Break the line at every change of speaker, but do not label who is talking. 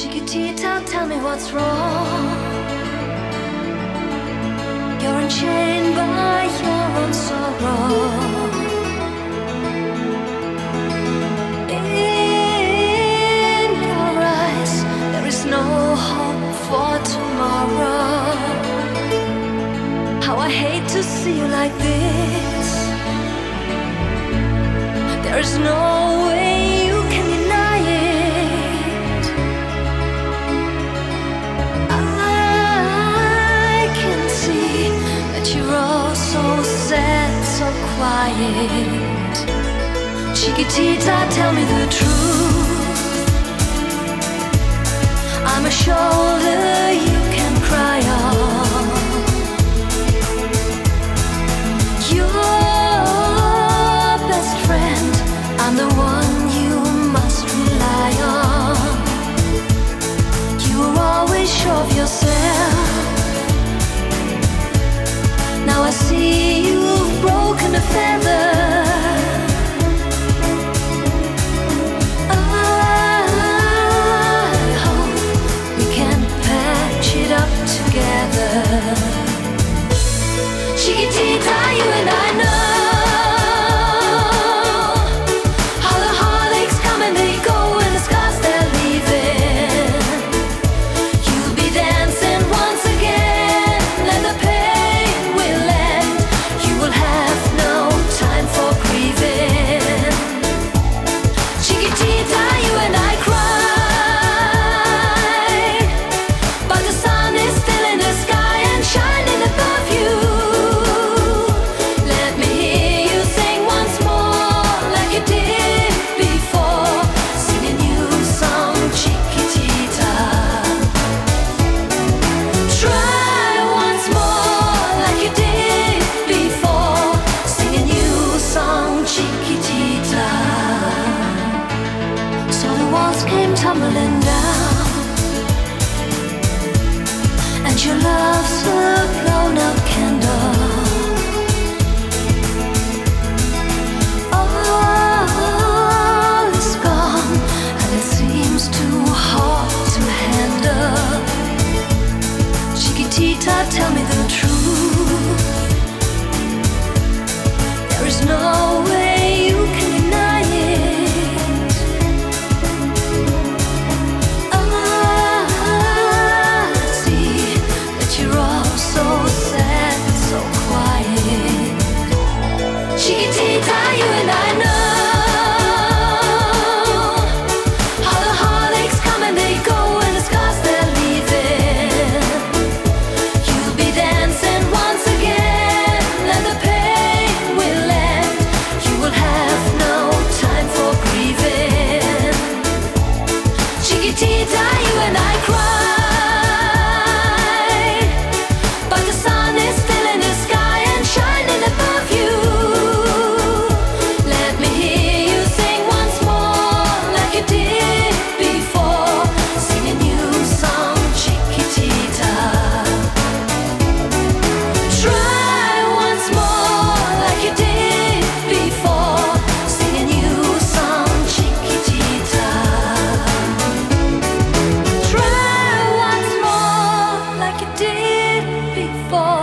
Chiquitita, tell me what's wrong. You're enchained by your own sorrow. In your eyes, there is no hope for tomorrow. How I hate to see you like this. There is no way you can deny it. I can see that you're all so sad, so quiet. Chiquitita, tell me the truth. I'm a shoulder you can cry on. Your best friend, I'm the one you must rely on. You were always sure of yourself. Now I see you've broken a feather. I hope we can patch it up together. Chiquitita, you and I know tumbling down, and your love's a blown out candle. All is gone, and it seems too hard to handle. Chiquitita, tell me the truth. There is no way you can deny it. Chiquitita, you and I know how the heartaches come and they go, and the scars they're leaving. You'll be dancing once again, and the pain will end. You will have no time for grieving. Chiquitita, you and I cry, but the sun is still in the sky and shining above you. For